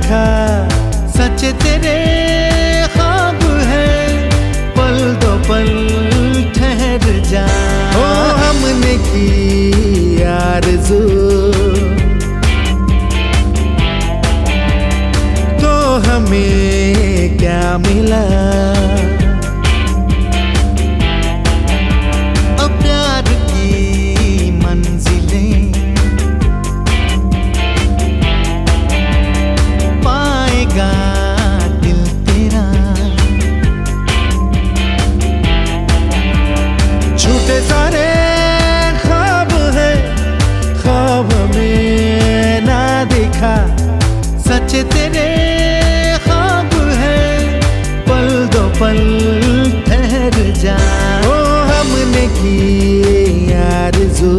दिखा, सच तेरे ख्वाब है, पल दो पल ठहर जा। ओ हमने की आरज़ू तो हमें क्या मिला। अब प्यार की मंजिलें पाएगा दिल तेरा। झूठे सारे ख्वाब है, ख्वाब में ना दिखा, सच तेरे ख्वाब है, पल दो पल ठहर जा। ओ हमने की आरज़ू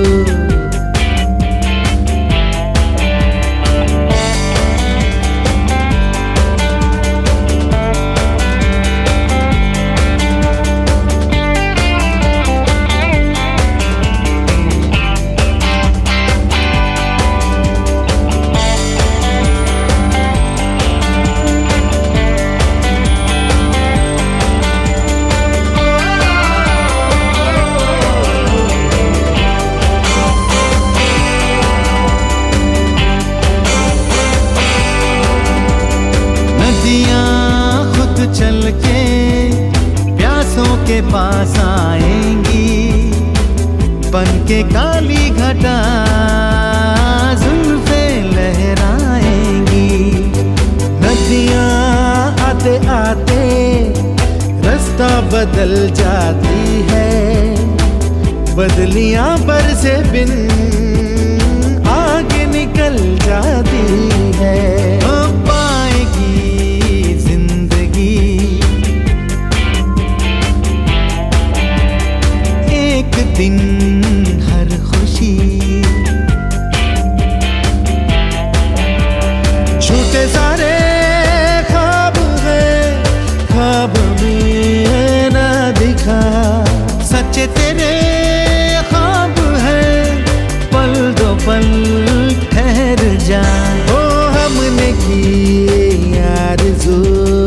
चल के प्यासों के पास आएंगी, बन के काली घटा जुल्फे लहराएंगी। नदियाँ आते आते रास्ता बदल जाती है, बदलियाँ बरसे बिन आगे निकल जाती है। दिन हर खुशी झूठे सारे ख्वाब है, ख्वाब में ना दिखा, सच तेरे ख्वाब है, पल दो पल ठहर जा। ओ हमने की आरज़ू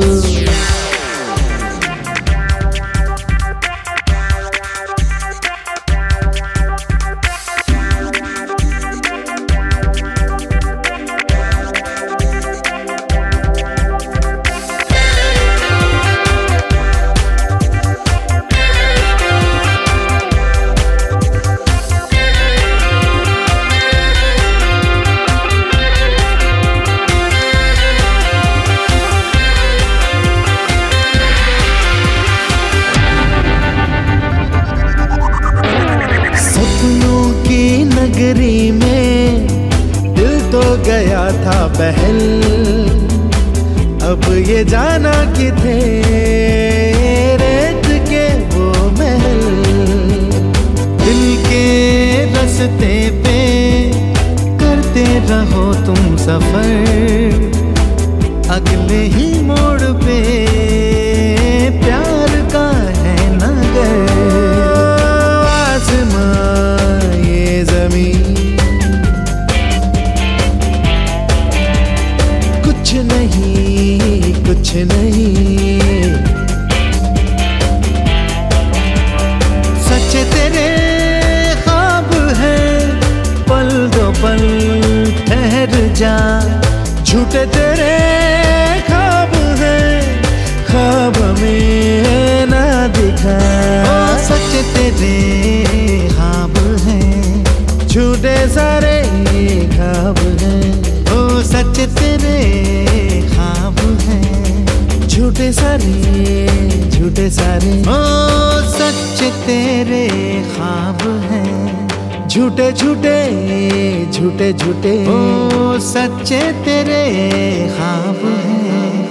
नगरी में दिल तो गया था बहल, अब ये जाना कि थे रेत के वो महल। दिल के रास्ते पे करते रहो तुम सफर, अगले ही मोड़ पे प्यार का है नगर। कुछ नहीं सच तेरे ख्वाब है, पल दो पल ठहर जा। झूठे तेरे ख्वाब है, ख्वाब में ना दिखा, सच तेरे ख्वाब है, झूठे सारे ख्वाब है। ओ सच तेरे ख्वाब है, झूठे सारे ओ सच तेरे ख्वाब हैं। झूठे झूठे ओ सच्चे तेरे ख्वाब हैं।